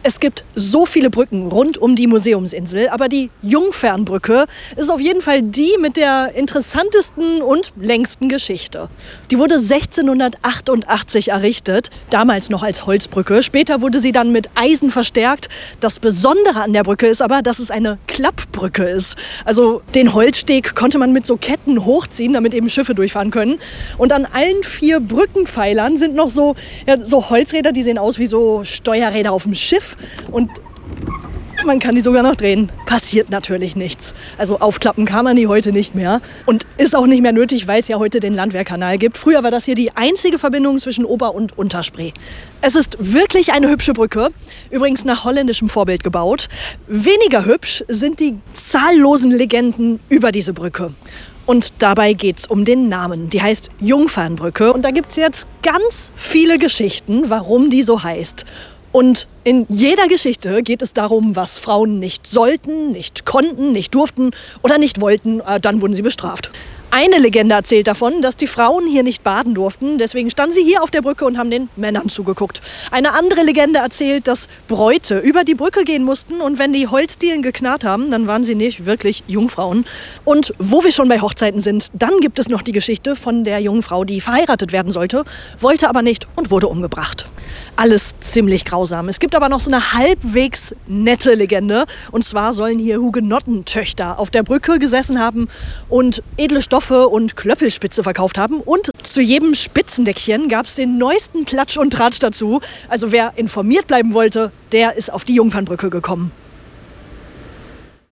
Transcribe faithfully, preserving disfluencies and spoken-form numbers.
Es gibt so viele Brücken rund um die Museumsinsel, aber die Jungfernbrücke ist auf jeden Fall die mit der interessantesten und längsten Geschichte. Die wurde sechzehnhundertachtundachtzig errichtet, damals noch als Holzbrücke. Später wurde sie dann mit Eisen verstärkt. Das Besondere an der Brücke ist aber, dass es eine Klappbrücke ist. Also den Holzsteg konnte man mit so Ketten hochziehen, damit eben Schiffe durchfahren können. Und an allen vier Brückenpfeilern sind noch so, ja, so Holzräder, die sehen aus wie so Steuerräder auf dem Schiff. Und man kann die sogar noch drehen. Passiert natürlich nichts. Also aufklappen kann man die heute nicht mehr. Und ist auch nicht mehr nötig, weil es ja heute den Landwehrkanal gibt. Früher war das hier die einzige Verbindung zwischen Ober- und Unterspree. Es ist wirklich eine hübsche Brücke. Übrigens nach holländischem Vorbild gebaut. Weniger hübsch sind die zahllosen Legenden über diese Brücke. Und dabei geht's um den Namen. Die heißt Jungfernbrücke. Und da gibt's jetzt ganz viele Geschichten, warum die so heißt. Und in jeder Geschichte geht es darum, was Frauen nicht sollten, nicht konnten, nicht durften oder nicht wollten. Äh, dann wurden sie bestraft. Eine Legende erzählt davon, dass die Frauen hier nicht baden durften. Deswegen standen sie hier auf der Brücke und haben den Männern zugeguckt. Eine andere Legende erzählt, dass Bräute über die Brücke gehen mussten. Und wenn die Holzdielen geknarrt haben, dann waren sie nicht wirklich Jungfrauen. Und wo wir schon bei Hochzeiten sind, dann gibt es noch die Geschichte von der Jungfrau, die verheiratet werden sollte, wollte aber nicht und wurde umgebracht. Alles ziemlich grausam. Es gibt aber noch so eine halbwegs nette Legende. Und zwar sollen hier Hugenottentöchter auf der Brücke gesessen haben und edle Stoffe und Klöppelspitze verkauft haben. Und zu jedem Spitzendeckchen gab es den neuesten Klatsch und Tratsch dazu. Also wer informiert bleiben wollte, der ist auf die Jungfernbrücke gekommen.